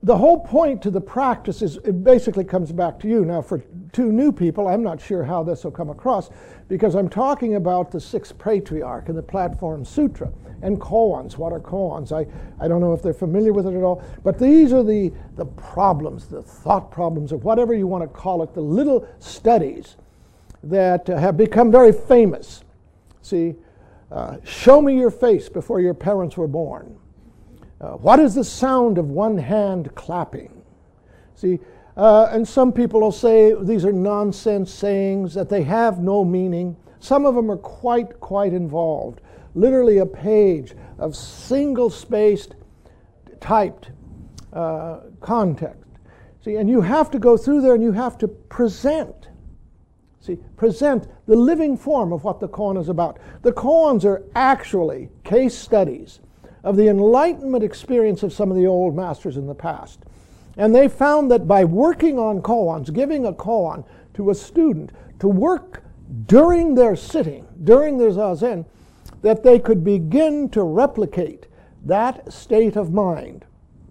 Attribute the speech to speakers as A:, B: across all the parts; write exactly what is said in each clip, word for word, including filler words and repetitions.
A: the whole point to the practice is, it basically comes back to you. Now, for two new people, I'm not sure how this will come across, because I'm talking about the sixth patriarch in the Platform Sutra, and koans. What are koans? I, I don't know if they're familiar with it at all, but these are the, the problems, the thought problems, or whatever you want to call it, the little studies that uh, have become very famous. See, uh, show me your face before your parents were born. Uh, what is the sound of one hand clapping? See, uh, and some people will say these are nonsense sayings, that they have no meaning. Some of them are quite, quite involved. Literally a page of single-spaced, typed uh, context. See, and you have to go through there and you have to present. See, present the living form of what the koan is about. The koans are actually case studies of the enlightenment experience of some of the old masters in the past. And they found that by working on koans, giving a koan to a student to work during their sitting, during their zazen, that they could begin to replicate that state of mind.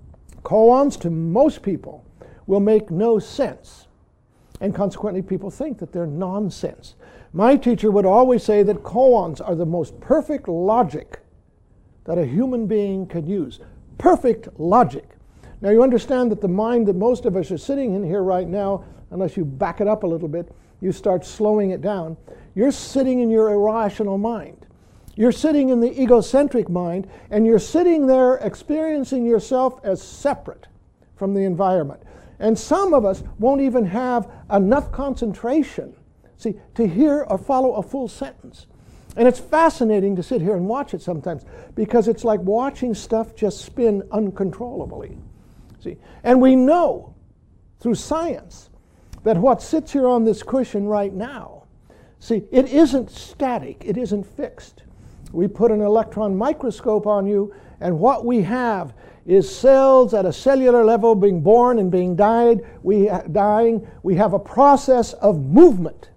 A: Koans to most people will make no sense, and consequently people think that they're nonsense. My teacher would always say that koans are the most perfect logic that a human being can use. Perfect logic. Now you understand that the mind that most of us are sitting in here right now, unless you back it up a little bit, you start slowing it down, you're sitting in your irrational mind. You're sitting in the egocentric mind, and you're sitting there experiencing yourself as separate from the environment. And some of us won't even have enough concentration, see, to hear or follow a full sentence. And it's fascinating to sit here and watch it sometimes, because it's like watching stuff just spin uncontrollably. See? And we know through science that what sits here on this cushion right now, see, it isn't static, it isn't fixed. We put an electron microscope on you, and what we have is cells at a cellular level being born and being died, we ha- dying. We have a process of movement.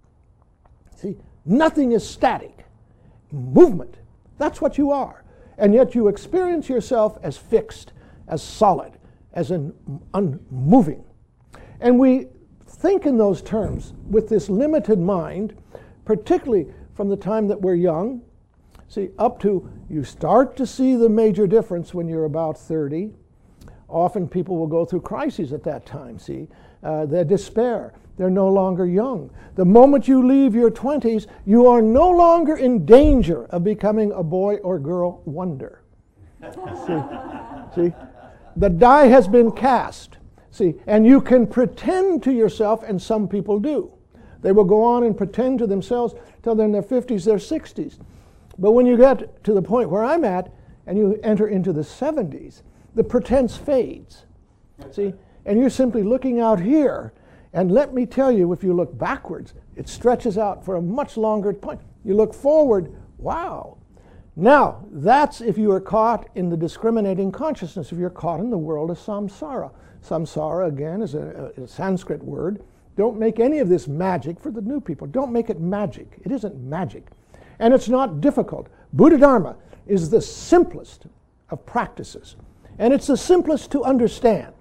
A: See, nothing is static. Movement. That's what you are. And yet you experience yourself as fixed, as solid, as un- unmoving. And we think in those terms with this limited mind, particularly from the time that we're young. See, up to, you start to see the major difference when you're about thirty. Often people will go through crises at that time, see. Uh, they despair. They're no longer young. The moment you leave your twenties, you are no longer in danger of becoming a boy or girl wonder. See? See? The die has been cast. See? And you can pretend to yourself, and some people do. They will go on and pretend to themselves till they're in their fifties, their sixties. But when you get to the point where I'm at, and you enter into the seventies, the pretense fades. See? And you're simply looking out here, and let me tell you, if you look backwards, it stretches out for a much longer point. You look forward, wow. Now, that's if you are caught in the discriminating consciousness, if you're caught in the world of samsara. Samsara, again, is a, a Sanskrit word. Don't make any of this magic for the new people. Don't make it magic. It isn't magic. And it's not difficult. Buddha Dharma is the simplest of practices. And it's the simplest to understand.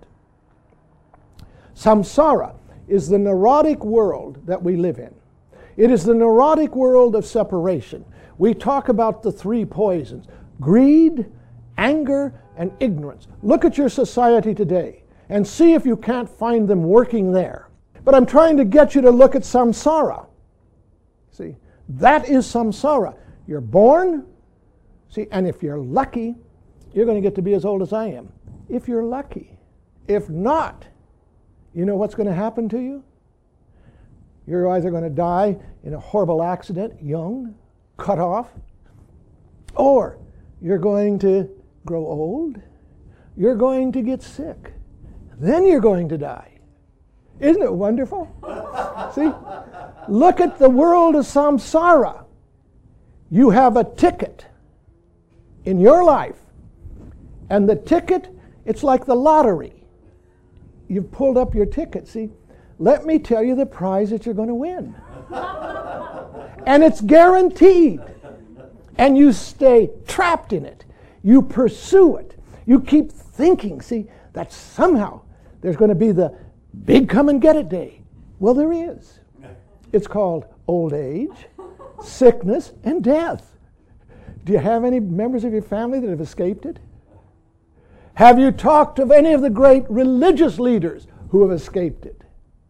A: Samsara is the neurotic world that we live in. It is the neurotic world of separation. We talk about the three poisons: greed, anger, and ignorance. Look at your society today and see if you can't find them working there. But I'm trying to get you to look at samsara. See, that is samsara. You're born, see, and if you're lucky, you're going to get to be as old as I am. If you're lucky. If not, you know what's going to happen to you? You're either going to die in a horrible accident, young, cut off, or you're going to grow old, you're going to get sick, then you're going to die. Isn't it wonderful? See? Look at the world of samsara. You have a ticket in your life, and the ticket, it's like the lottery. You've pulled up your ticket, see? Let me tell you the prize that you're going to win. And it's guaranteed. And you stay trapped in it. You pursue it. You keep thinking. See, that somehow there's going to be the big come and get it day. Well, there is. It's called old age, sickness, and death. Do you have any members of your family that have escaped it? Have you talked of any of the great religious leaders who have escaped it?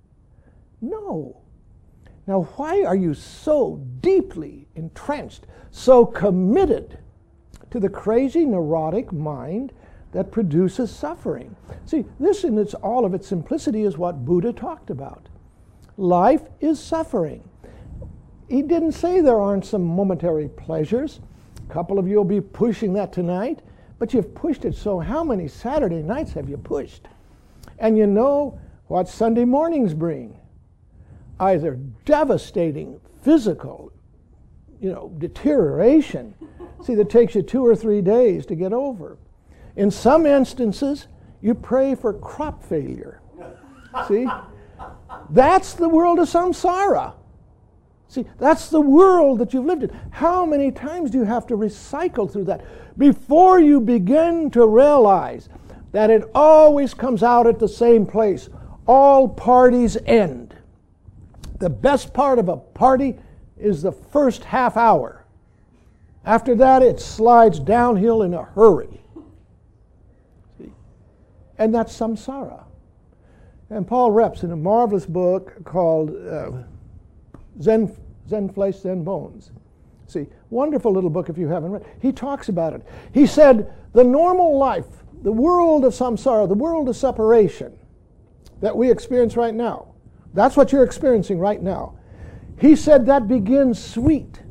A: No. Now, why are you so deeply entrenched, so committed to the crazy, neurotic mind that produces suffering? See, this in its, all of its simplicity is what Buddha talked about. Life is suffering. He didn't say there aren't some momentary pleasures. A couple of you will be pushing that tonight, but you've pushed it, so how many Saturday nights have you pushed? And you know what Sunday mornings bring? Either devastating physical, you know, deterioration, see, that takes you two or three days to get over. In some instances, you pray for crop failure. See? That's the world of samsara. See, that's the world that you've lived in. How many times do you have to recycle through that before you begin to realize that it always comes out at the same place? All parties end. The best part of a party is the first half hour. After that, it slides downhill in a hurry. See? And that's samsara. And Paul Reps, in a marvelous book called uh, Zen, Zen Flesh, Zen Bones. See, wonderful little book if you haven't read. He talks about it. He said, the normal life, the world of samsara, the world of separation that we experience right now, that's what you're experiencing right now. He said that begins sweet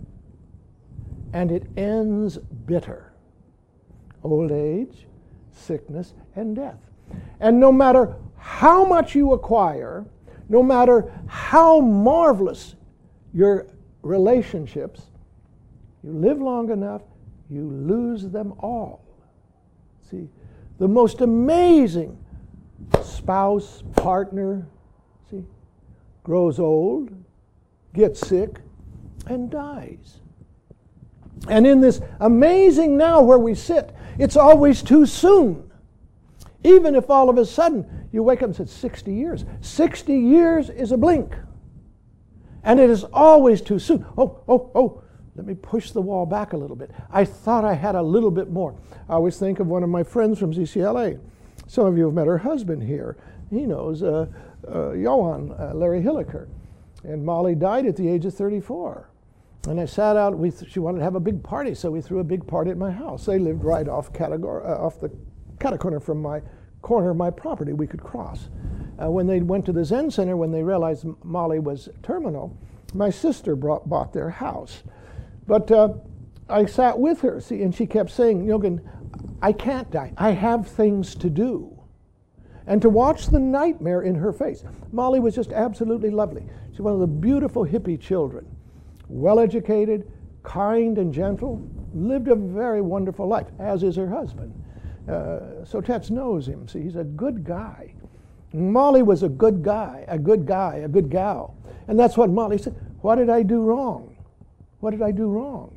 A: and it ends bitter. Old age, sickness, and death. And no matter how much you acquire, no matter how marvelous your relationships, you live long enough, you lose them all. See, the most amazing spouse, partner, see, grows old, gets sick, and dies. And in this amazing now where we sit, it's always too soon. Even if all of a sudden you wake up and say sixty years. sixty years is a blink. And it is always too soon. Oh, oh, oh, let me push the wall back a little bit. I thought I had a little bit more. I always think of one of my friends from Z C L A. Some of you have met her husband here. He knows uh, uh, Johan, uh, Larry Hilliker. And Molly died at the age of thirty-four. And I sat out, we th- she wanted to have a big party, so we threw a big party at my house. They lived right off, Catagor- uh, off the catacorner from my corner of my property we could cross. Uh, when they went to the Zen Center, when they realized M- Molly was terminal, my sister brought, bought their house. But uh, I sat with her, see, and she kept saying, Yogan, I can't die. I have things to do. And to watch the nightmare in her face. Molly was just absolutely lovely. She's one of the beautiful hippie children. Well-educated, kind and gentle, lived a very wonderful life, as is her husband. Uh, so Tetz knows him. See, he's a good guy. Molly was a good guy, a good guy, a good gal. And that's what Molly said. What did I do wrong? What did I do wrong?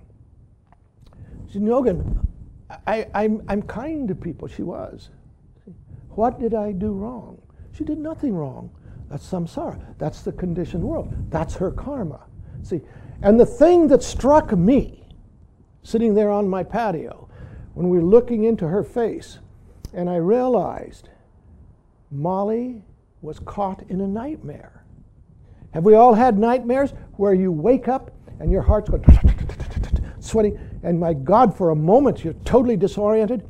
A: She said, Yogan, I, I'm, I'm kind to people. She was. What did I do wrong? She did nothing wrong. That's samsara. That's the conditioned world. That's her karma. See, and the thing that struck me, sitting there on my patio, when we were looking into her face, and I realized Molly was caught in a nightmare. Have we all had nightmares where you wake up and your heart's going sweating, and my God, for a moment you're totally disoriented?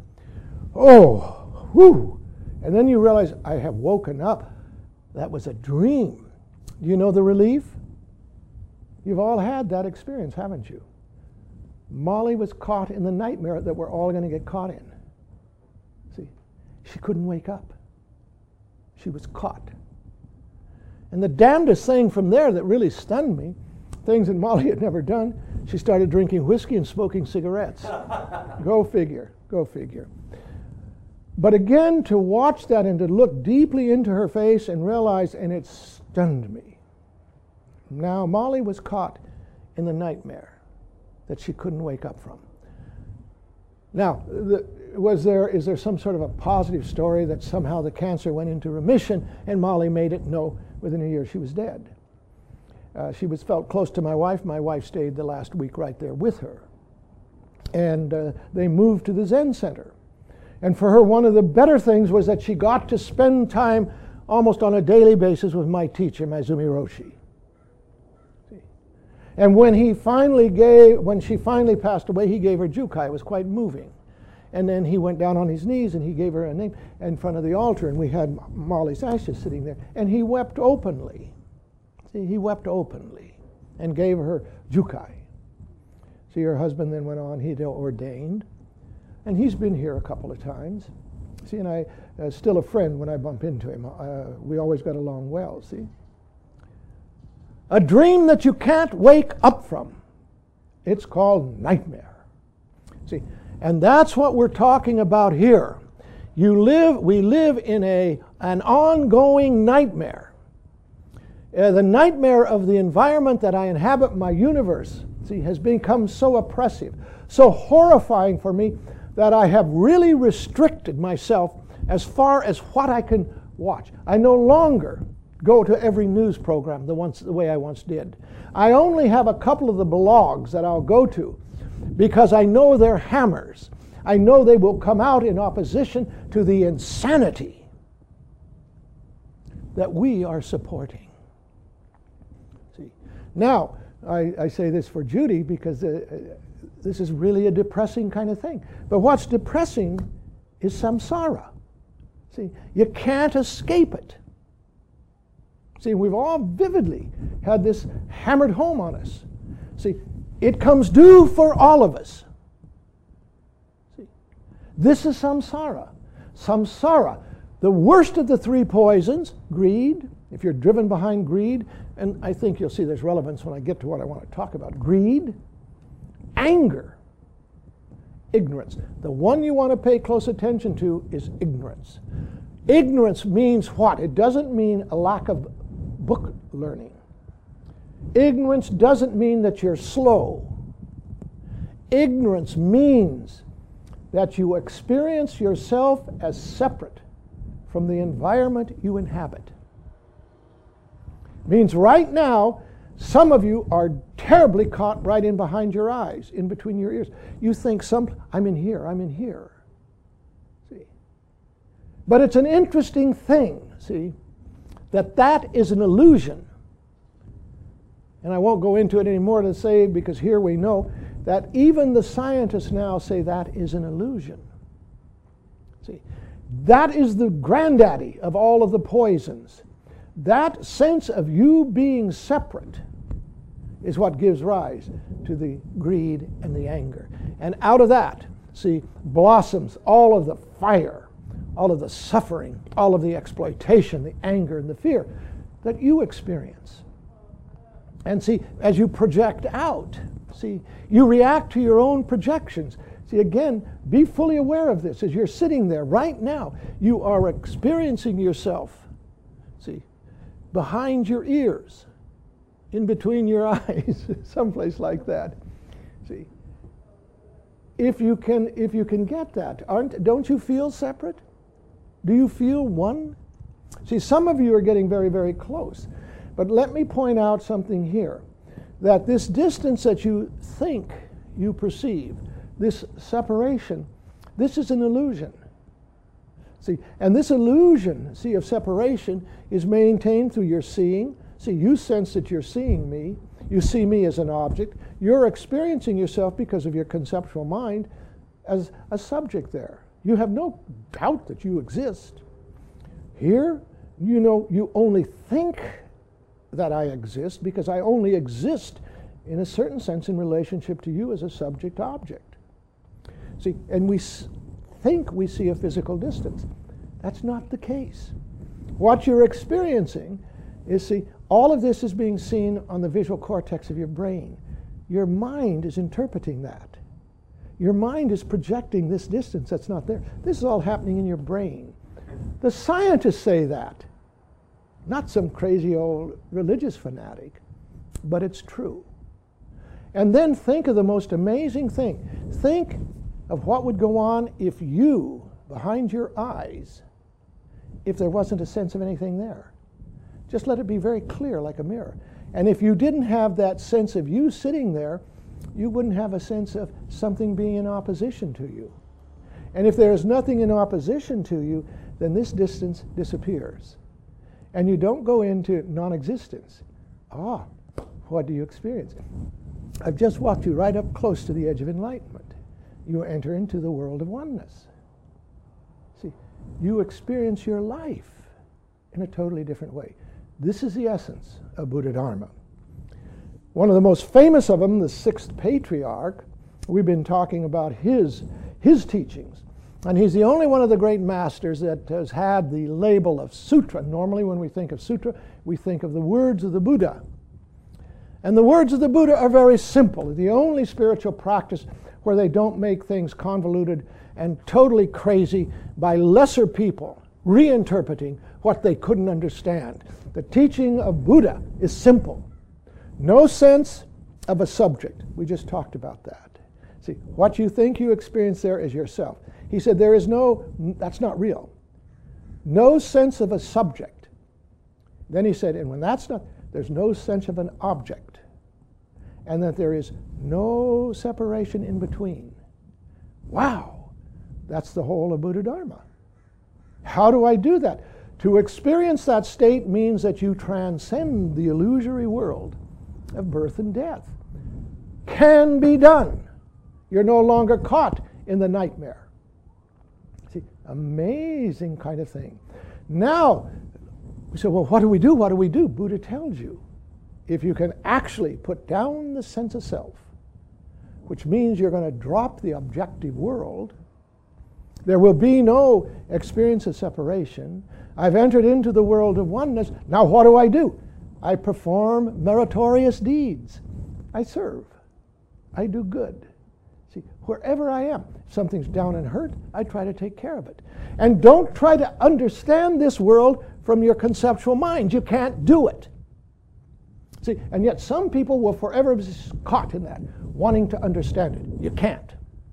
A: Oh, whew. And then you realize, I have woken up. That was a dream. Do you know the relief? You've all had that experience, haven't you? Molly was caught in the nightmare that we're all going to get caught in. See, she couldn't wake up. She was caught. And the damnedest thing from there that really stunned me, things that Molly had never done, she started drinking whiskey and smoking cigarettes. Go figure, go figure. But again, to watch that and to look deeply into her face and realize, and it stunned me. Now, Molly was caught in the nightmare that she couldn't wake up from. Now, the, was there, is there some sort of a positive story that somehow the cancer went into remission and Molly made it? No, within a year she was dead. Uh, she was felt close to my wife. My wife stayed the last week right there with her. And uh, they moved to the Zen Center. And for her, one of the better things was that she got to spend time almost on a daily basis with my teacher, Maezumi Roshi. And when he finally gave, when she finally passed away, he gave her Jukai. It was quite moving. And then he went down on his knees and he gave her a name in front of the altar, and we had Molly's ashes sitting there. And he wept openly. See, he wept openly and gave her Jukai. See, her husband then went on, he'd ordained. And he's been here a couple of times. See, and I, uh, still a friend when I bump into him. Uh, we always got along well, see. A dream that you can't wake up from. It's called nightmare. See, and that's what we're talking about here. You live, we live in a, an ongoing nightmare. Uh, the nightmare of the environment that I inhabit, my universe, see, has become so oppressive, so horrifying for me that I have really restricted myself as far as what I can watch. I no longer go to every news program the, once, the way I once did. I only have a couple of the blogs that I'll go to because I know they're hammers. I know they will come out in opposition to the insanity that we are supporting. See, now, I, I say this for Judy because uh, this is really a depressing kind of thing. But what's depressing is samsara. See, you can't escape it. See, we've all vividly had this hammered home on us. See, it comes due for all of us. See, this is samsara. Samsara, the worst of the three poisons, greed, if you're driven behind greed, and I think you'll see there's relevance when I get to what I want to talk about. Greed, anger, ignorance. The one you want to pay close attention to is ignorance. Ignorance means what? It doesn't mean a lack of book learning. Ignorance doesn't mean that you're slow. Ignorance means that you experience yourself as separate from the environment you inhabit. Means right now, some of you are terribly caught right in behind your eyes, in between your ears. You think, some, I'm in here, I'm in here. See? But it's an interesting thing, see, that that is an illusion. And I won't go into it anymore to say, because here we know that even the scientists now say that is an illusion. See, that is the granddaddy of all of the poisons. That sense of you being separate is what gives rise to the greed and the anger. And out of that, see, blossoms all of the fire, all of the suffering, all of the exploitation, the anger and the fear that you experience. And see, as you project out, see, you react to your own projections. See, again, be fully aware of this. As you're sitting there right now, you are experiencing yourself, see, behind your ears, in between your eyes, someplace like that. See, if you can, if you can get that, aren't, don't you feel separate? Do you feel one? See, some of you are getting very, very close. But let me point out something here, that this distance that you think you perceive, this separation, this is an illusion. See, and this illusion, see, of separation is maintained through your seeing. See, you sense that you're seeing me. You see me as an object. You're experiencing yourself because of your conceptual mind as a subject there. You have no doubt that you exist. Here, you know, you only think that I exist because I only exist in a certain sense in relationship to you as a subject-object. See, and we s- think we see a physical distance. That's not the case. What you're experiencing is, see, all of this is being seen on the visual cortex of your brain. Your mind is interpreting that. Your mind is projecting this distance that's not there. This is all happening in your brain. The scientists say that. Not some crazy old religious fanatic, but it's true. And then think of the most amazing thing. Think of what would go on if you, behind your eyes, if there wasn't a sense of anything there. Just let it be very clear like a mirror. And if you didn't have that sense of you sitting there, you wouldn't have a sense of something being in opposition to you. And if there is nothing in opposition to you, then this distance disappears. And you don't go into non-existence. Ah, what do you experience? I've just walked you right up close to the edge of enlightenment. You enter into the world of oneness. See, you experience your life in a totally different way. This is the essence of Buddha Dharma. One of the most famous of them, the sixth patriarch, we've been talking about his, his teachings. And he's the only one of the great masters that has had the label of sutra. Normally when we think of sutra, we think of the words of the Buddha. And the words of the Buddha are very simple. The only spiritual practice where they don't make things convoluted and totally crazy by lesser people reinterpreting what they couldn't understand. The teaching of Buddha is simple. No sense of a subject. We just talked about that. See, what you think you experience there is yourself. He said there is no, that's not real. No sense of a subject. Then he said, and when that's not, there's no sense of an object. And that there is no separation in between. Wow, that's the whole of Buddha Dharma. How do I do that? To experience that state means that you transcend the illusory world of birth and death. Can be done. You're no longer caught in the nightmare. See, amazing kind of thing. Now, we say, well, what do we do? What do we do? Buddha tells you. If you can actually put down the sense of self, which means you're going to drop the objective world, there will be no experience of separation. I've entered into the world of oneness. Now what do I do? I perform meritorious deeds. I serve. I do good. See, wherever I am, if something's down and hurt, I try to take care of it. And don't try to understand this world from your conceptual mind. You can't do it. See, and yet some people will forever be caught in that, wanting to understand it. You can't.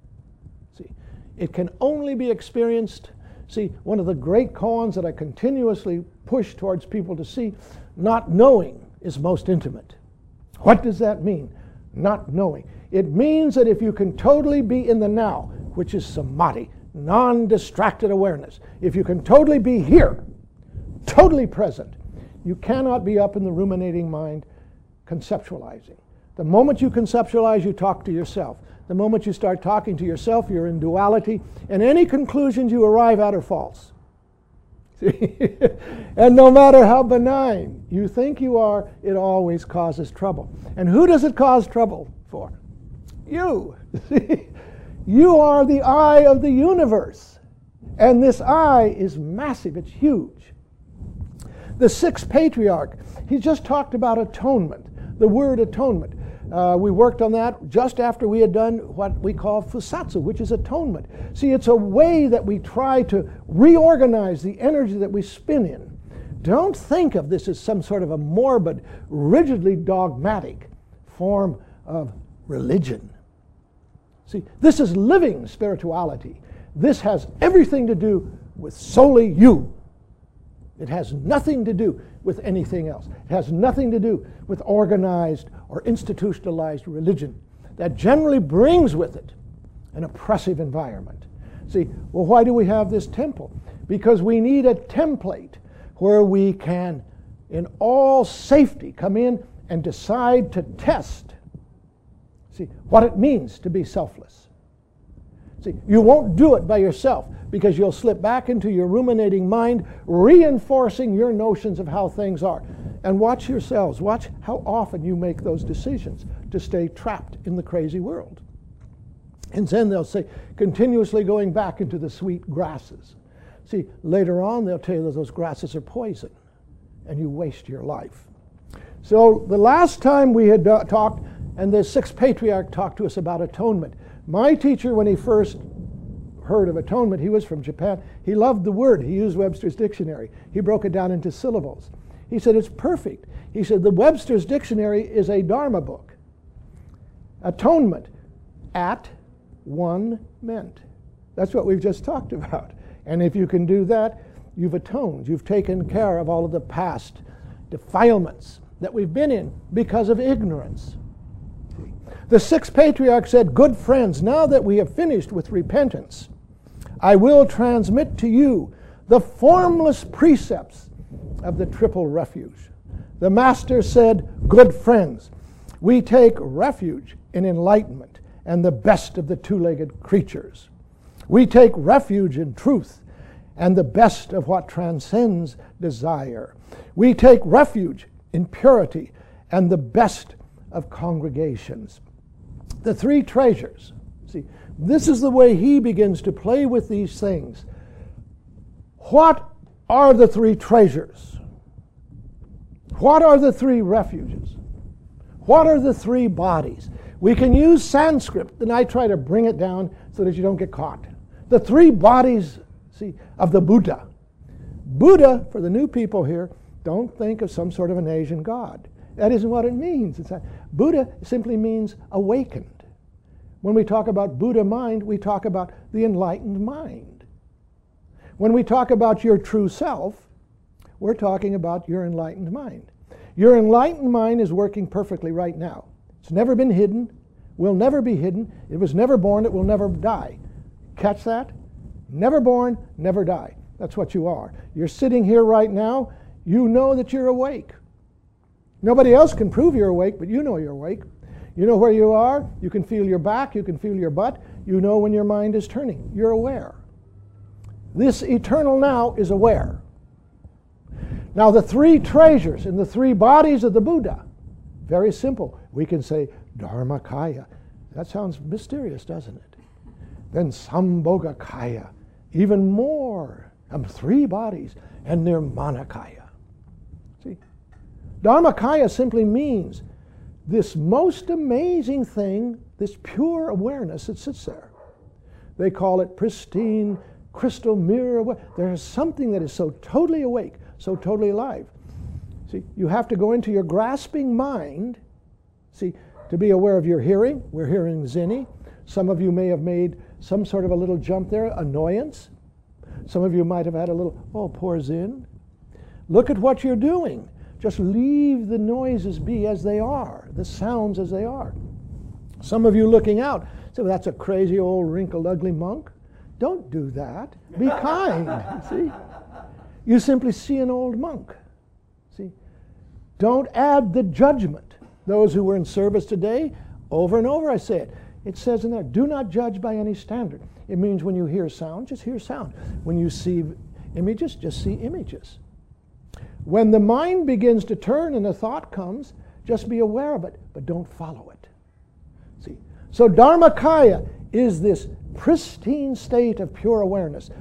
A: See, it can only be experienced. See, one of the great koans that I continuously push towards people to see, not knowing is most intimate. What does that mean? Not knowing. It means that if you can totally be in the now, which is samadhi, non-distracted awareness, if you can totally be here, totally present, you cannot be up in the ruminating mind conceptualizing. The moment you conceptualize, you talk to yourself. The moment you start talking to yourself, you're in duality, and any conclusions you arrive at are false. And no matter how benign you think you are, it always causes trouble. And who does it cause trouble for? You. You are the eye of the universe. And this eye is massive, it's huge. The sixth patriarch, he just talked about atonement, the word atonement. Uh, we worked on that just after we had done what we call fusatsu, which is atonement. See, it's a way that we try to reorganize the energy that we spin in. Don't think of this as some sort of a morbid, rigidly dogmatic form of religion. See, this is living spirituality. This has everything to do with solely you. It has nothing to do with anything else. It has nothing to do with organized or institutionalized religion. That generally brings with it an oppressive environment. See, well, why do we have this temple? Because we need a template where we can, in all safety, come in and decide to test, see, what it means to be selfless. See, you won't do it by yourself because you'll slip back into your ruminating mind, reinforcing your notions of how things are. And watch yourselves. Watch how often you make those decisions to stay trapped in the crazy world. And then they'll say, continuously going back into the sweet grasses. See, later on they'll tell you that those grasses are poison, and you waste your life. So the last time we had uh, talked, and the sixth patriarch talked to us about atonement. My teacher, when he first heard of atonement, he was from Japan. He loved the word. He used Webster's dictionary. He broke it down into syllables. He said, it's perfect. He said, the Webster's dictionary is a Dharma book. Atonement, at, one meant. That's what we've just talked about. And if you can do that, you've atoned. You've taken care of all of the past defilements that we've been in because of ignorance. The sixth patriarch said, "Good friends, now that we have finished with repentance, I will transmit to you the formless precepts of the triple refuge." The master said, "Good friends, we take refuge in enlightenment and the best of the two-legged creatures. We take refuge in truth and the best of what transcends desire. We take refuge in purity and the best of congregations." The three treasures. See, this is the way he begins to play with these things. What are the three treasures? What are the three refuges? What are the three bodies? We can use Sanskrit, and I try to bring it down so that you don't get caught. The three bodies, see, of the Buddha. Buddha, for the new people here, don't think of some sort of an Asian god. That isn't what it means. It's not. Buddha simply means awakened. When we talk about Buddha mind, we talk about the enlightened mind. When we talk about your true self, we're talking about your enlightened mind. Your enlightened mind is working perfectly right now. It's never been hidden, will never be hidden. It was never born, it will never die. Catch that? Never born, never die. That's what you are. You're sitting here right now, you know that you're awake. Nobody else can prove you're awake, but you know you're awake. You know where you are, you can feel your back, you can feel your butt, you know when your mind is turning. You're aware. This eternal now is aware. Now the three treasures in the three bodies of the Buddha, very simple. We can say Dharmakaya. That sounds mysterious, doesn't it? Then Sambhogakaya, even more. Um, three bodies, and Nirmanakaya. See? Dharmakaya simply means this most amazing thing, this pure awareness that sits there. They call it pristine, crystal mirror. There is something that is so totally awake, so totally alive. See, you have to go into your grasping mind, see, to be aware of your hearing. We're hearing Zinni. Some of you may have made some sort of a little jump there, annoyance. Some of you might have had a little, oh, poor Zin. Look at what you're doing. Just leave the noises be as they are, the sounds as they are. Some of you looking out say, well, that's a crazy old wrinkled ugly monk. Don't do that. Be kind, see? You simply see an old monk, see? Don't add the judgment. Those who were in service today, over and over I say it. It says in there, do not judge by any standard. It means when you hear sound, just hear sound. When you see images, just see images. When the mind begins to turn and a thought comes, just be aware of it, but don't follow it. See? So Dharmakaya is this pristine state of pure awareness,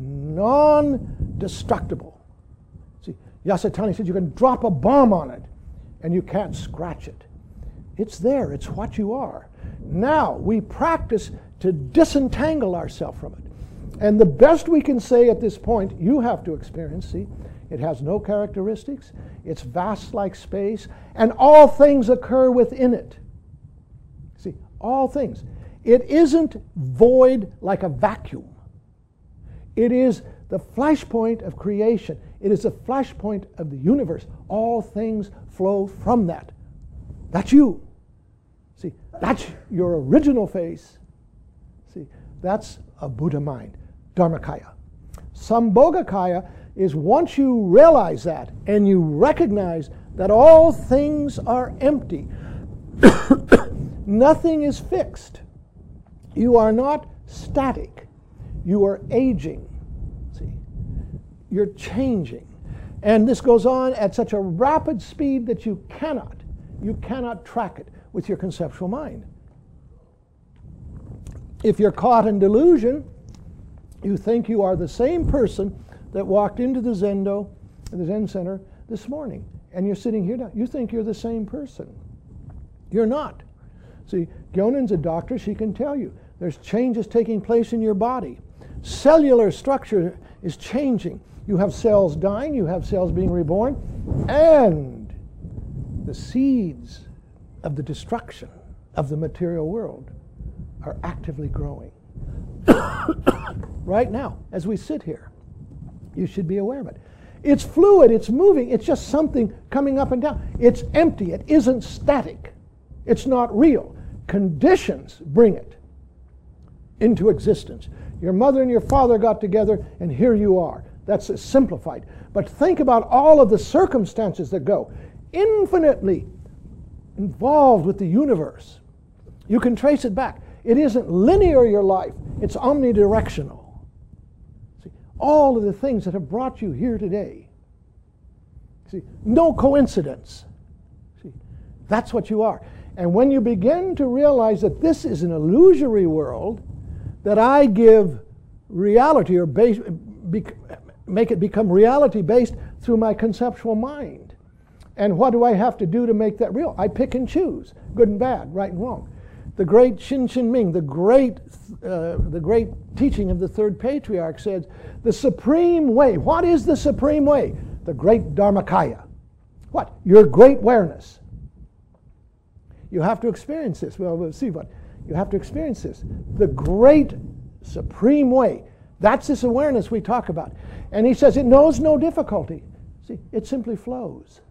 A: non-destructible. See, Yasutani said you can drop a bomb on it and you can't scratch it. It's there, it's what you are. Now we practice to disentangle ourselves from it. And the best we can say at this point, you have to experience, see, it has no characteristics, it's vast like space, and all things occur within it. See, all things. It isn't void like a vacuum. It is the flashpoint of creation. It is the flashpoint of the universe. All things flow from that. That's you. See, that's your original face. See, that's a Buddha mind, Dharmakaya. Sambhogakaya is once you realize that and you recognize that all things are empty, nothing is fixed. You are not static. You are aging. See, you're changing. And this goes on at such a rapid speed that you cannot, you cannot track it with your conceptual mind. If you're caught in delusion, you think you are the same person that walked into the Zendo, the Zen Center this morning, and you're sitting here now. You think you're the same person. You're not. See, Gyonin's a doctor. She can tell you there's changes taking place in your body. Cellular structure is changing. You have cells dying. You have cells being reborn. And the seeds of the destruction of the material world are actively growing. Right now, as we sit here, you should be aware of it. It's fluid, it's moving, it's just something coming up and down. It's empty, it isn't static. It's not real. Conditions bring it into existence. Your mother and your father got together, and here you are. That's simplified. But think about all of the circumstances that go infinitely involved with the universe. You can trace it back. It isn't linear, your life. It's omnidirectional. See, all of the things that have brought you here today. See, no coincidence. See, that's what you are. And when you begin to realize that this is an illusory world, that I give reality or base, be, make it become reality-based through my conceptual mind. And what do I have to do to make that real? I pick and choose, good and bad, right and wrong. The great Shin Shin Ming, the great, uh, the great teaching of the third patriarch says, the supreme way. What is the supreme way? The great Dharmakaya. What? Your great awareness. You have to experience this. Well, we'll see what. You have to experience this. The great supreme way. That's this awareness we talk about. And he says it knows no difficulty. See, it simply flows.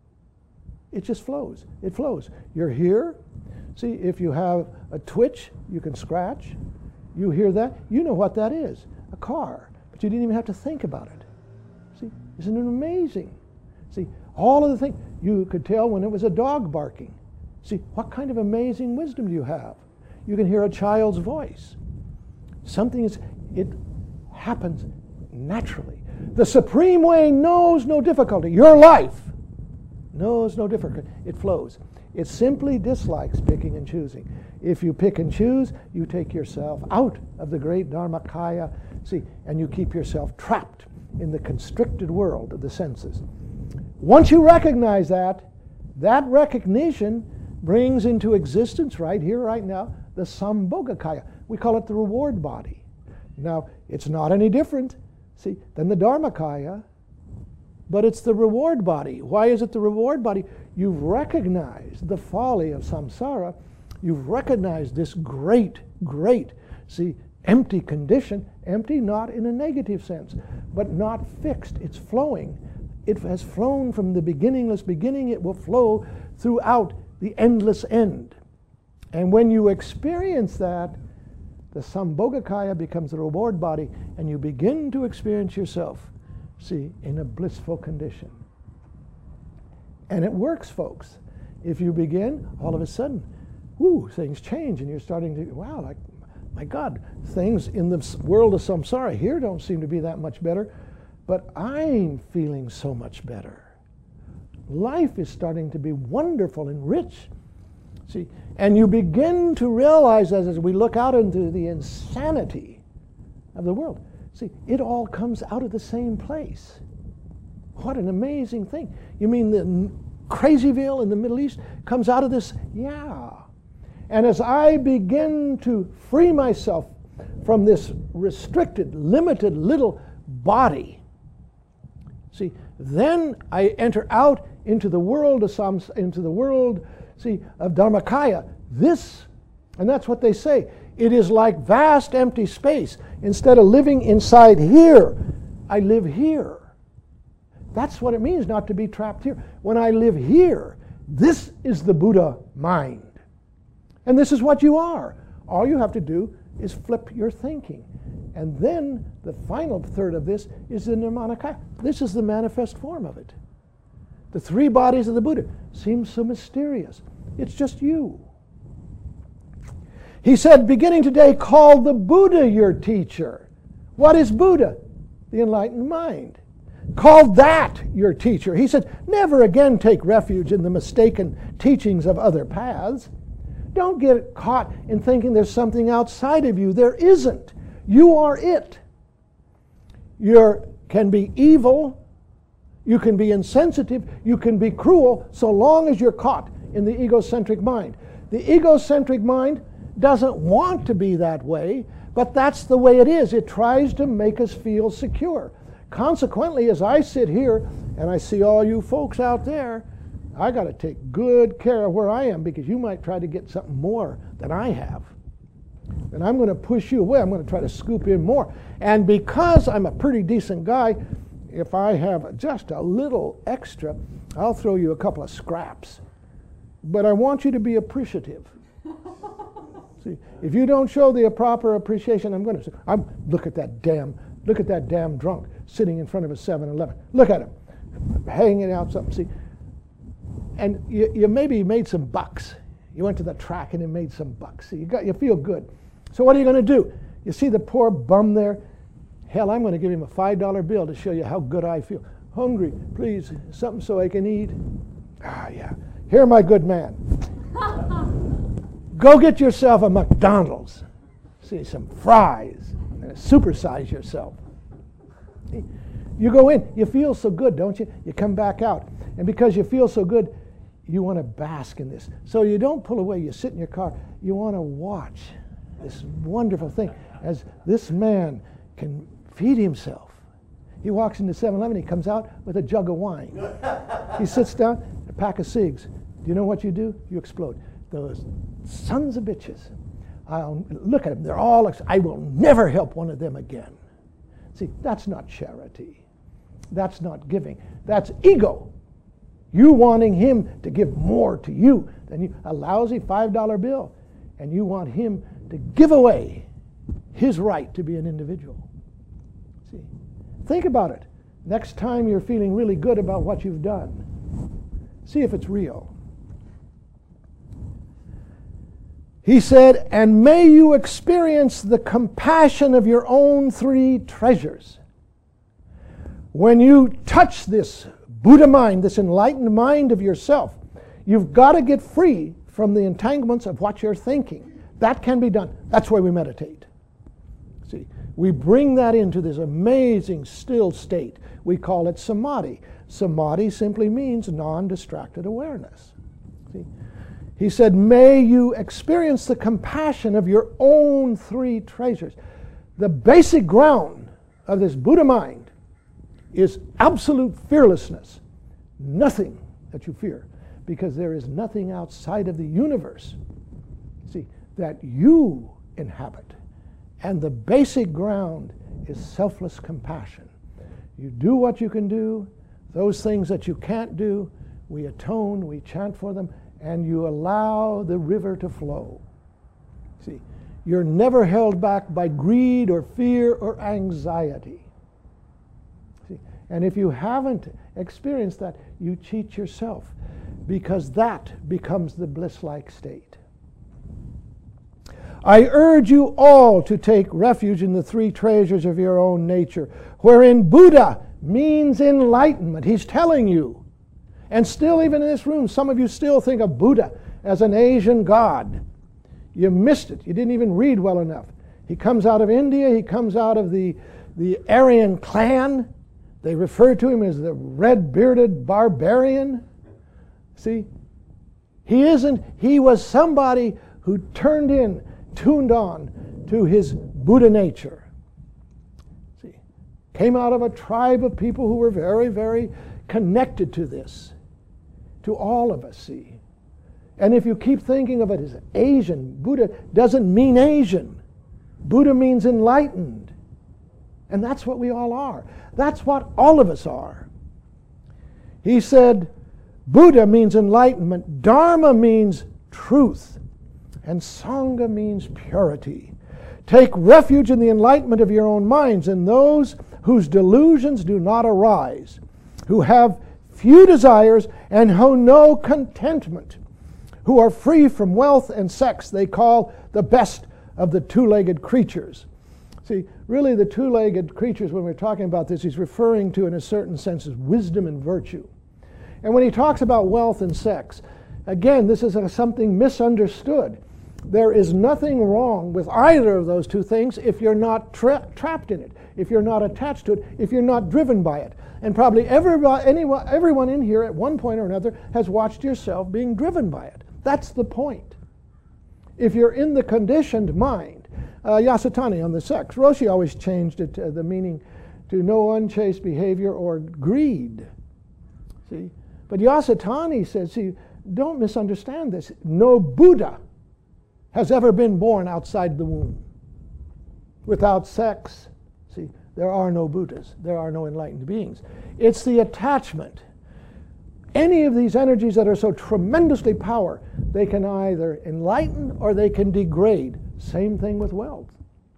A: It just flows. It flows. You're here. See, if you have a twitch, you can scratch. You hear that, you know what that is. A car. But you didn't even have to think about it. See, isn't it amazing? See, all of the things, you could tell when it was a dog barking. See, what kind of amazing wisdom do you have? You can hear a child's voice. Something is, it happens naturally. The supreme way knows no difficulty. Your life knows no difficulty. It flows. It simply dislikes picking and choosing. If you pick and choose, you take yourself out of the great Dharmakaya, see, and you keep yourself trapped in the constricted world of the senses. Once you recognize that, that recognition brings into existence right here, right now, the Sambhogakaya. We call it the reward body. Now, it's not any different, see, than the Dharmakaya, but it's the reward body. Why is it the reward body? You've recognized the folly of samsara. You've recognized this great, great, see, empty condition. Empty not in a negative sense, but not fixed. It's flowing. It has flown from the beginningless beginning. It will flow throughout the endless end. And when you experience that, the Sambhogakaya becomes the reward body, and you begin to experience yourself, see, in a blissful condition. And it works, folks. If you begin, all of a sudden, whoo, things change, and you're starting to, wow, like, my God, things in the world of samsara here don't seem to be that much better, but I'm feeling so much better. Life is starting to be wonderful and rich. See, and you begin to realize as, as we look out into the insanity of the world, see, it all comes out of the same place. What an amazing thing. You mean the Crazyville in the Middle East comes out of this? Yeah. And as I begin to free myself from this restricted, limited little body, see, then I enter out into the world of some, into the world, see, of Dharmakaya. This, and that's what they say, it is like vast empty space. Instead of living inside here, I live here. That's what it means not to be trapped here. When I live here, this is the Buddha mind. And this is what you are. All you have to do is flip your thinking. And then the final third of this is the Nirmanakaya. This is the manifest form of it. The three bodies of the Buddha seem so mysterious. It's just you. He said, beginning today, call the Buddha your teacher. What is Buddha? The enlightened mind. Call that your teacher. He said, never again take refuge in the mistaken teachings of other paths. Don't get caught in thinking there's something outside of you. There isn't. You are it. You can be evil. You can be insensitive. You can be cruel so long as you're caught in the egocentric mind. The egocentric mind doesn't want to be that way, but that's the way it is. It tries to make us feel secure. Consequently, as I sit here and I see all you folks out there, I got to take good care of where I am, because you might try to get something more than I have. and I'm going to push you away. I'm going to try to scoop in more. And because I'm a pretty decent guy, if I have just a little extra, I'll throw you a couple of scraps. But I want you to be appreciative. See, if you don't show the proper appreciation, I'm going to say, I'm, look at that damn, look at that damn drunk sitting in front of a seven eleven. Look at him, hanging out something. See, and you, you maybe made some bucks. You went to the track and you made some bucks. See, you got, you feel good. So what are you going to do? You see the poor bum there? Hell, I'm going to give him a five dollar bill to show you how good I feel. Hungry, please, something so I can eat. Ah, yeah. Here, my good man. Go get yourself a McDonald's. See, some fries. And supersize yourself. You go in, you feel so good, don't you? You come back out. And because you feel so good, you want to bask in this. So you don't pull away, you sit in your car. You want to watch this wonderful thing as this man can feed himself. He walks into seven eleven, he comes out with a jug of wine. He sits down, a pack of cigs. Do you know what you do? You explode. Those sons of bitches. I'll look at them, they're all, I will never help one of them again. See, that's not charity. That's not giving. That's ego. You wanting him to give more to you than you, a lousy five dollar bill, and you want him to give away his right to be an individual. See, think about it. Next time you're feeling really good about what you've done, see if it's real. He said, and may you experience the compassion of your own three treasures. When you touch this Buddha mind, this enlightened mind of yourself, you've got to get free from the entanglements of what you're thinking. That can be done. That's why we meditate. See, we bring that into this amazing still state. We call it samadhi. Samadhi simply means non-distracted awareness. See? He said, may you experience the compassion of your own three treasures. The basic ground of this Buddha mind is absolute fearlessness. Nothing that you fear, because there is nothing outside of the universe, see, that you inhabit. And the basic ground is selfless compassion. You do what you can do. Those things that you can't do, we atone, we chant for them, and you allow the river to flow. See, you're never held back by greed or fear or anxiety. See, and if you haven't experienced that, you cheat yourself, because that becomes the bliss-like state. I urge you all to take refuge in the three treasures of your own nature, wherein Buddha means enlightenment. He's telling you. And still, even in this room, some of you still think of Buddha as an Asian god. You missed it. You didn't even read well enough. He comes out of India. He comes out of the, the Aryan clan. They refer to him as the red-bearded barbarian. See? He isn't. He was somebody who turned in, tuned on to his Buddha nature. See? Came out of a tribe of people who were very, very connected to this. To all of us, see. And if you keep thinking of it as Asian, Buddha doesn't mean Asian. Buddha means enlightened. And that's what we all are. That's what all of us are. He said, Buddha means enlightenment, Dharma means truth, and Sangha means purity. Take refuge in the enlightenment of your own minds, and those whose delusions do not arise, who have few desires and who know contentment, who are free from wealth and sex, they call the best of the two-legged creatures. See, really the two-legged creatures, when we're talking about this, he's referring to, in a certain sense, as wisdom and virtue. And when he talks about wealth and sex, again, this is a, something misunderstood. There is nothing wrong with either of those two things if you're not tra- trapped in it, if you're not attached to it, if you're not driven by it. And probably everyone, anyone, everyone in here at one point or another has watched yourself being driven by it. That's the point. If you're in the conditioned mind, uh, Yasutani on the sex, Roshi always changed it to the meaning to no unchaste behavior or greed. See? But Yasutani says, see, don't misunderstand this. No Buddha has ever been born outside the womb. Without sex, see, there are no Buddhas. There are no enlightened beings. It's the attachment. Any of these energies that are so tremendously powerful, they can either enlighten or they can degrade. Same thing with wealth.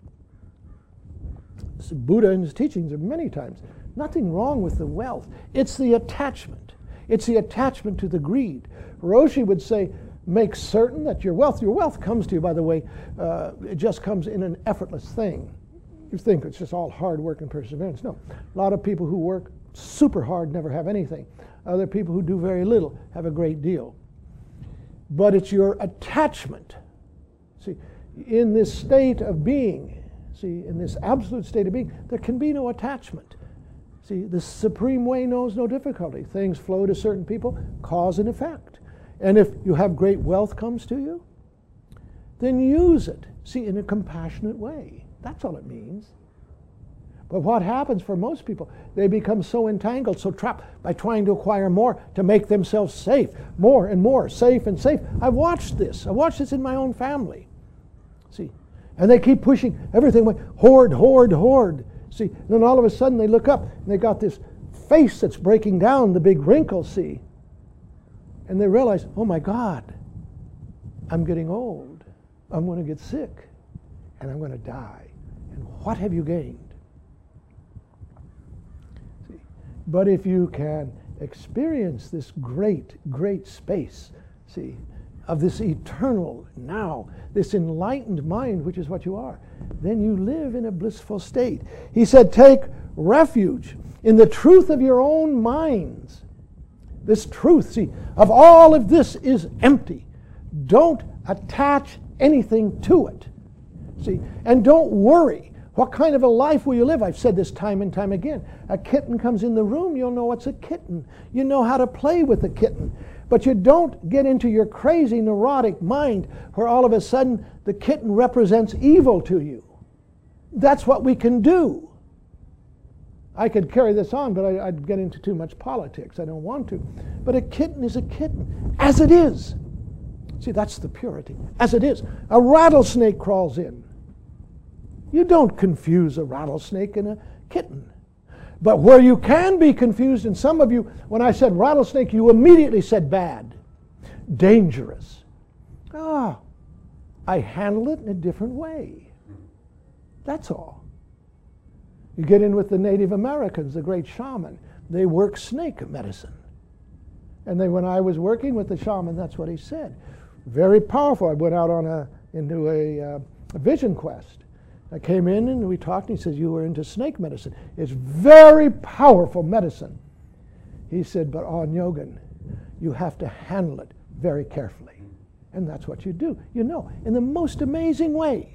A: So Buddha in his teachings are many times, nothing wrong with the wealth. It's the attachment. It's the attachment to the greed. Roshi would say, make certain that your wealth, your wealth comes to you, by the way, uh, it just comes in an effortless thing. You think it's just all hard work and perseverance. No. A lot of people who work super hard never have anything. Other people who do very little have a great deal. But it's your attachment. See, in this state of being, see, in this absolute state of being, there can be no attachment. See, the supreme way knows no difficulty. Things flow to certain people, cause and effect. And if you have great wealth comes to you, then use it, see, in a compassionate way. That's all it means. But what happens for most people, they become so entangled, so trapped by trying to acquire more to make themselves safe, more and more, safe and safe. I've watched this. I watched this in my own family. See, and they keep pushing everything away. Hoard, hoard, hoard. See, and then all of a sudden they look up and they got this face that's breaking down, the big wrinkles, see. And they realize, oh my God, I'm getting old. I'm going to get sick. And I'm going to die. And what have you gained? See? But if you can experience this great, great space, see, of this eternal now, this enlightened mind, which is what you are, then you live in a blissful state. He said, take refuge in the truth of your own minds. This truth, see, of all of this is empty. Don't attach anything to it. See, and don't worry. What kind of a life will you live? I've said this time and time again. A kitten comes in the room, you'll know it's a kitten. You know how to play with the kitten. But you don't get into your crazy neurotic mind where all of a sudden the kitten represents evil to you. That's what we can do. I could carry this on, but I, I'd get into too much politics. I don't want to. But a kitten is a kitten, as it is. See, that's the purity. As it is. A rattlesnake crawls in. You don't confuse a rattlesnake and a kitten. But where you can be confused, and some of you, when I said rattlesnake, you immediately said bad, dangerous. Ah, I handle it in a different way. That's all. You get in with the Native Americans, the great shaman. They work snake medicine. And they, when I was working with the shaman, that's what he said. Very powerful. I went out on a into a, uh, a vision quest. I came in and we talked, and he says, you were into snake medicine. It's very powerful medicine. He said, but on Yogan, you have to handle it very carefully. And that's what you do, you know, in the most amazing way.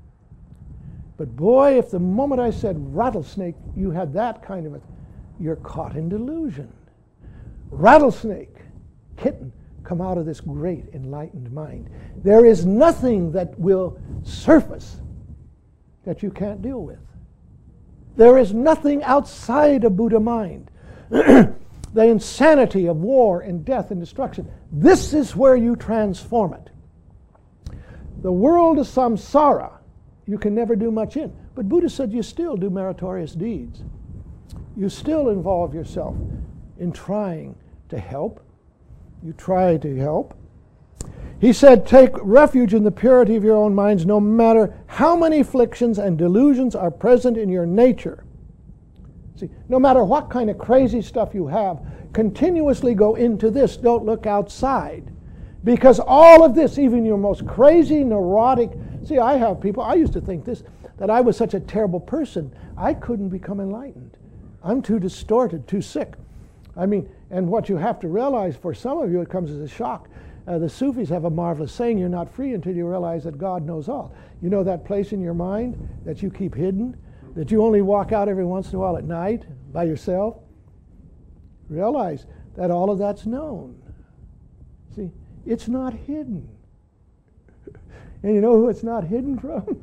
A: But boy, if the moment I said rattlesnake, you had that kind of a, you're caught in delusion. Rattlesnake, kitten, come out of this great enlightened mind. There is nothing that will surface that you can't deal with. There is nothing outside a Buddha mind. The insanity of war and death and destruction, this is where you transform it. The world of samsara, you can never do much in. But Buddha said you still do meritorious deeds. You still involve yourself in trying to help. You try to help. He said, take refuge in the purity of your own minds, no matter how many afflictions and delusions are present in your nature. See, no matter what kind of crazy stuff you have, continuously go into this. Don't look outside. Because all of this, even your most crazy, neurotic... See, I have people, I used to think this, that I was such a terrible person, I couldn't become enlightened. I'm too distorted, too sick. I mean, and what you have to realize, for some of you, it comes as a shock. Uh, the Sufis have a marvelous saying, you're not free until you realize that God knows all. You know that place in your mind that you keep hidden, that you only walk out every once in a while at night by yourself? Realize that all of that's known. See, it's not hidden. And you know who it's not hidden from?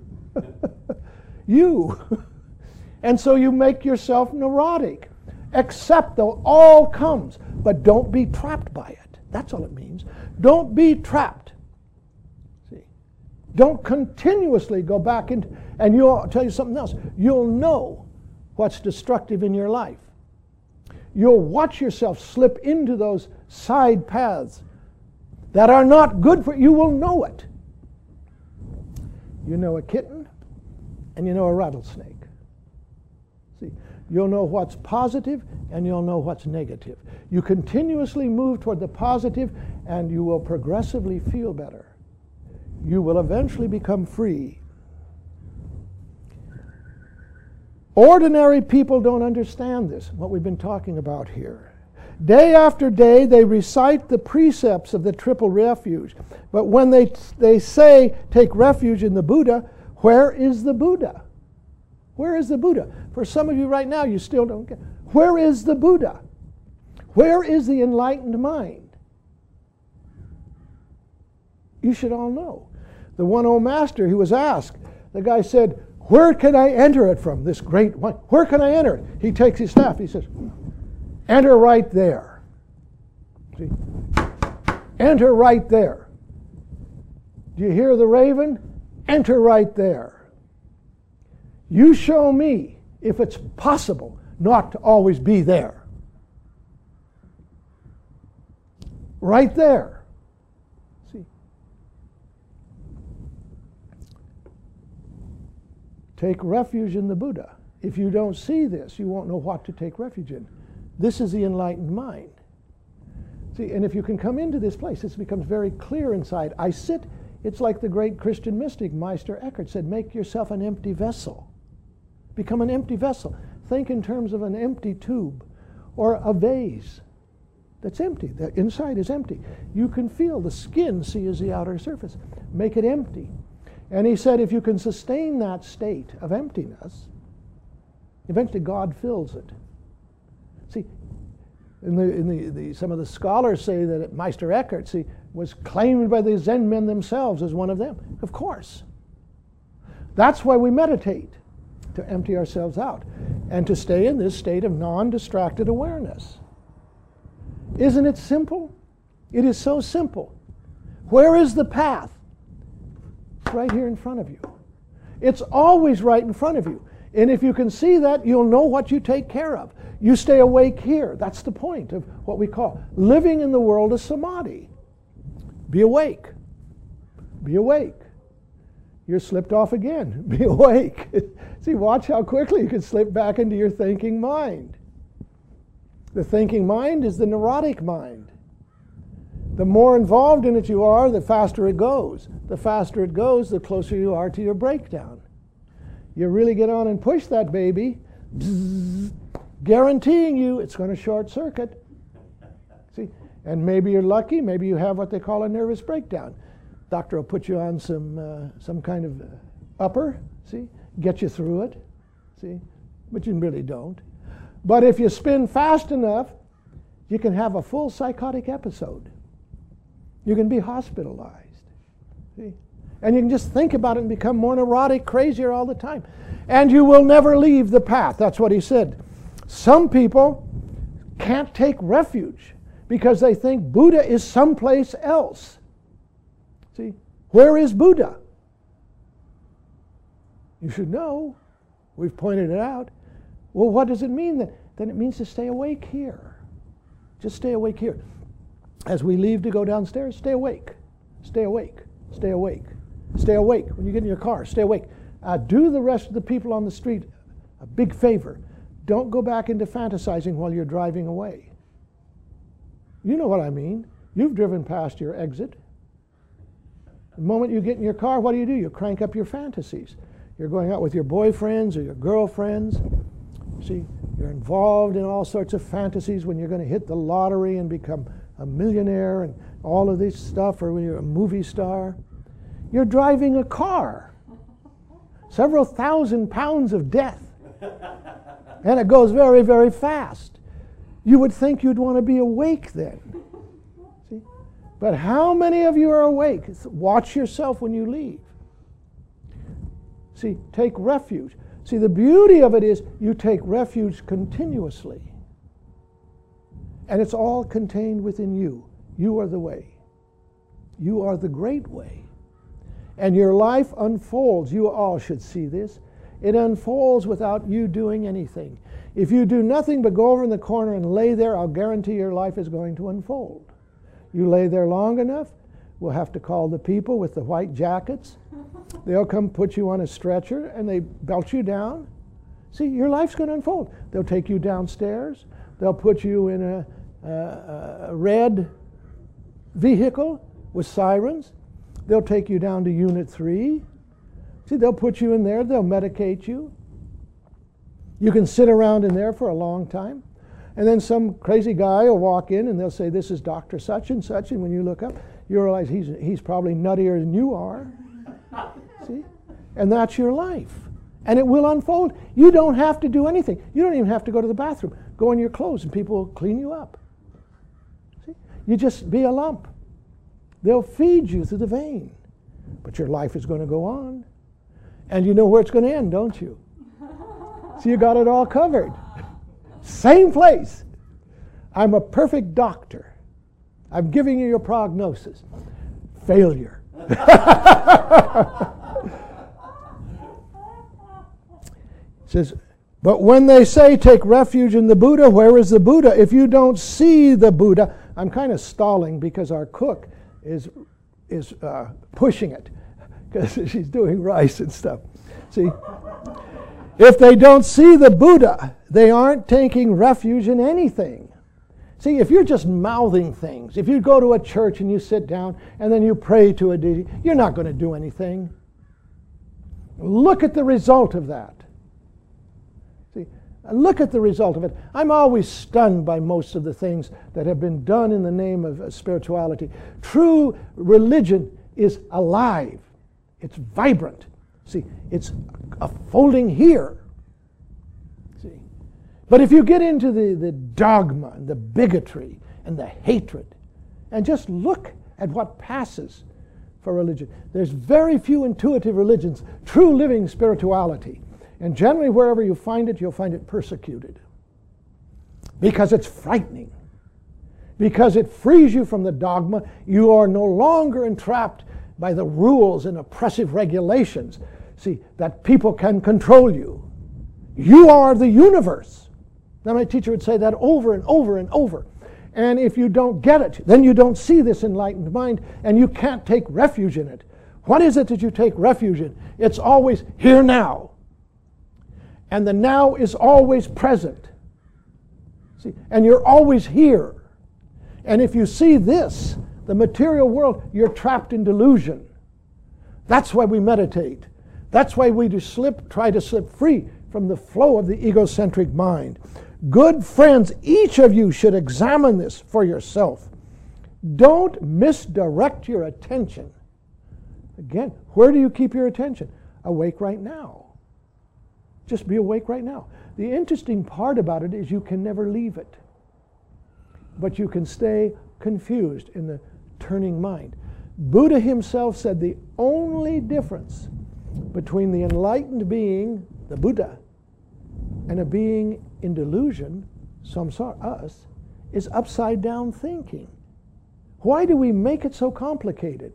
A: You. And so you make yourself neurotic. Accept though all comes, but don't be trapped by it. That's all it means. Don't be trapped. See, Don't continuously go back into, and you'll I'll tell you something else. You'll know what's destructive in your life. You'll watch yourself slip into those side paths that are not good for you. You will know it. You know a kitten and you know a rattlesnake. See, you'll know what's positive and you'll know what's negative. You continuously move toward the positive and you will progressively feel better. You will eventually become free. Ordinary people don't understand this, what we've been talking about here. Day after day, they recite the precepts of the triple refuge. But when they, they say, take refuge in the Buddha, where is the Buddha? Where is the Buddha? For some of you right now, you still don't get. Where is the Buddha? Where is the enlightened mind? You should all know. The one old master, he was asked, the guy said, where can I enter it from, this great one? Where can I enter it? He takes his staff, he says, enter right there. See? Enter right there. Do you hear the raven? Enter right there. You show me if it's possible not to always be there. Right there. See? Take refuge in the Buddha. If you don't see this, you won't know what to take refuge in. This is the enlightened mind. See, and if you can come into this place, this becomes very clear inside. I sit, it's like the great Christian mystic, Meister Eckhart said, make yourself an empty vessel. Become an empty vessel. Think in terms of an empty tube or a vase that's empty. The inside is empty. You can feel the skin, see, is the outer surface. Make it empty. And he said if you can sustain that state of emptiness, eventually God fills it. See, in the, in the, the, some of the scholars say that Meister Eckhart, see, was claimed by the Zen men themselves as one of them. Of course. That's why we meditate, to empty ourselves out and to stay in this state of non-distracted awareness. Isn't it simple? It is so simple. Where is the path? It's right here in front of you. It's always right in front of you. And if you can see that, you'll know what you take care of. You stay awake here. That's the point of what we call living in the world of samadhi. Be awake. Be awake. You're slipped off again. Be awake. See, watch how quickly you can slip back into your thinking mind. The thinking mind is the neurotic mind. The more involved in it you are, the faster it goes. The faster it goes, the closer you are to your breakdown. You really get on and push that baby, bzzz, guaranteeing you it's going to short circuit. See, and maybe you're lucky, maybe you have what they call a nervous breakdown. Doctor will put you on some uh, some kind of upper, see, get you through it, see, but you really don't. But if you spin fast enough, you can have a full psychotic episode. You can be hospitalized, see, and you can just think about it and become more neurotic, crazier all the time. And you will never leave the path. That's what he said. Some people can't take refuge because they think Buddha is someplace else. See, where is Buddha? You should know. We've pointed it out. Well, what does it mean then? Then it means to stay awake here. Just stay awake here. As we leave to go downstairs, stay awake. Stay awake. Stay awake. Stay awake. When you get in your car, stay awake. Uh, do the rest of the people on the street a big favor. Don't go back into fantasizing while you're driving away. You know what I mean. You've driven past your exit. The moment you get in your car, what do you do? You crank up your fantasies. You're going out with your boyfriends or your girlfriends. See, you're involved in all sorts of fantasies when you're going to hit the lottery and become a millionaire and all of this stuff, or when you're a movie star. You're driving a car. Several thousand pounds of death. And it goes very, very fast. You would think you'd want to be awake then. See? But how many of you are awake? Watch yourself when you leave. See, take refuge. See, the beauty of it is you take refuge continuously. And it's all contained within you. You are the way. You are the great way. And your life unfolds. You all should see this. It unfolds without you doing anything. If you do nothing but go over in the corner and lay there, I'll guarantee your life is going to unfold. You lay there long enough, we'll have to call the people with the white jackets. They'll come put you on a stretcher and they belt you down. See, your life's going to unfold. They'll take you downstairs. They'll put you in a, a, a red vehicle with sirens. They'll take you down to Unit three. See, they'll put you in there. They'll medicate you. You can sit around in there for a long time. And then some crazy guy will walk in and they'll say, this is Doctor Such and Such. And when you look up, you realize he's, he's probably nuttier than you are. See? And that's your life. And it will unfold. You don't have to do anything. You don't even have to go to the bathroom. Go in your clothes and people will clean you up. See? You just be a lump. They'll feed you through the vein. But your life is going to go on. And you know where it's going to end, don't you? So you got it all covered. Same place. I'm a perfect doctor. I'm giving you your prognosis. Failure. It says, but when they say take refuge in the Buddha, where is the Buddha? If you don't see the Buddha, I'm kind of stalling because our cook is is uh, pushing it because she's doing rice and stuff. See, if they don't see the Buddha, they aren't taking refuge in anything. See, if you're just mouthing things, if you go to a church and you sit down and then you pray to a deity, you're not going to do anything. Look at the result of that. See, look at the result of it. I'm always stunned by most of the things that have been done in the name of uh, spirituality. True religion is alive. It's vibrant. See, it's unfolding here. See, but if you get into the, the dogma and the bigotry and the hatred, and just look at what passes for religion, there's very few intuitive religions, true living spirituality. And generally, wherever you find it, you'll find it persecuted. Because it's frightening. Because it frees you from the dogma. You are no longer entrapped by the rules and oppressive regulations. See, that people can control you. You are the universe. Now, my teacher would say that over and over and over. And if you don't get it, then you don't see this enlightened mind, and you can't take refuge in it. What is it that you take refuge in? It's always here now. And the now is always present. See, and you're always here. And if you see this, the material world, you're trapped in delusion. That's why we meditate. That's why we do slip, try to slip free from the flow of the egocentric mind. Good friends, each of you should examine this for yourself. Don't misdirect your attention. Again, where do you keep your attention? Awake right now. Just be awake right now. The interesting part about it is you can never leave it. But you can stay confused in the turning mind. Buddha himself said the only difference between the enlightened being, the Buddha, and a being in delusion, samsara, us, is upside down thinking. Why do we make it so complicated?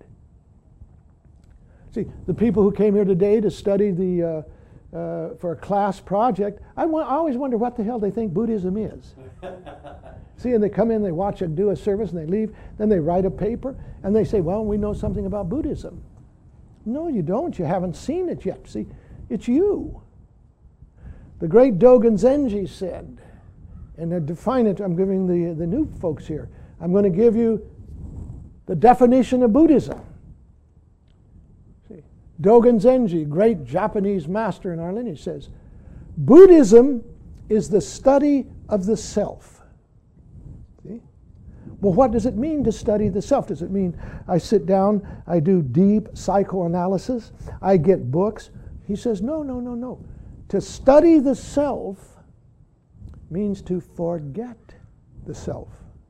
A: See, the people who came here today to study the uh, uh, for a class project, I, wa- I always wonder what the hell they think Buddhism is. See, and they come in, they watch it, do a service, and they leave. Then they write a paper, and they say, well, we know something about Buddhism. No, you don't. You haven't seen it yet. See, it's you. The great Dogen Zenji said, and to define it, I'm giving the, the new folks here, I'm going to give you the definition of Buddhism. See, Dogen Zenji, great Japanese master in our lineage, says, Buddhism is the study of the self. See? Well, what does it mean to study the self? Does it mean I sit down, I do deep psychoanalysis, I get books? He says, no, no, no, no. To study the self means to forget the self.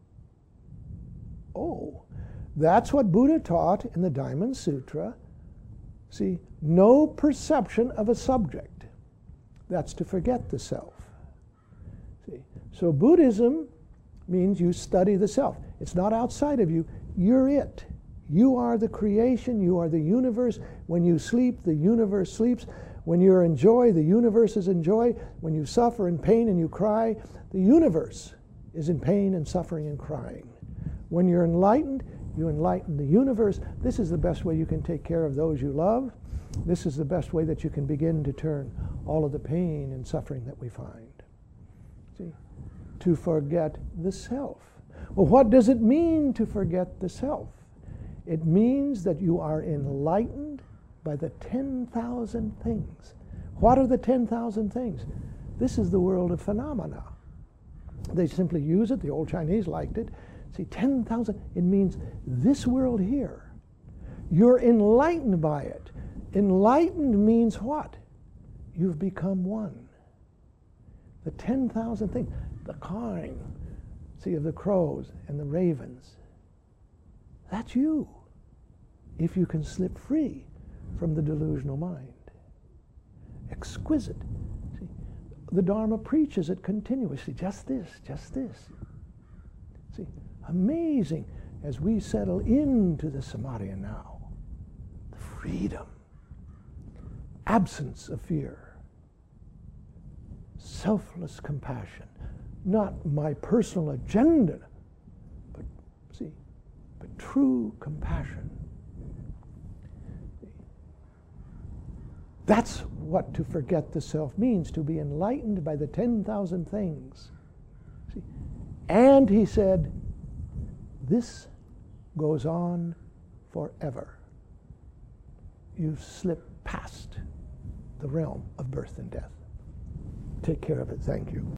A: Oh, that's what Buddha taught in the Diamond Sutra. See, no perception of a subject. That's to forget the self. See, so Buddhism means you study the self. It's not outside of you. You're it. You are the creation. You are the universe. When you sleep, the universe sleeps. When you're in joy, the universe is in joy. When you suffer in pain and you cry, the universe is in pain and suffering and crying. When you're enlightened, you enlighten the universe. This is the best way you can take care of those you love. This is the best way that you can begin to turn all of the pain and suffering that we find. See? To forget the self. Well, what does it mean to forget the self? It means that you are enlightened by the ten thousand things. What are the ten thousand things? This is the world of phenomena. They simply use it. The old Chinese liked it. See, ten thousand, it means this world here. You're enlightened by it. Enlightened means what? You've become one. The ten thousand things, the cawing, see, of the crows and the ravens. That's you, if you can slip free from the delusional mind. Exquisite. See, the Dharma preaches it continuously. Just this, just this. See, amazing as we settle into the samadhi now. The freedom, absence of fear, selfless compassion, not my personal agenda, but see, but true compassion. That's what to forget the self means, to be enlightened by the ten thousand things. See? And he said, this goes on forever. You've slipped past the realm of birth and death. Take care of it. Thank you.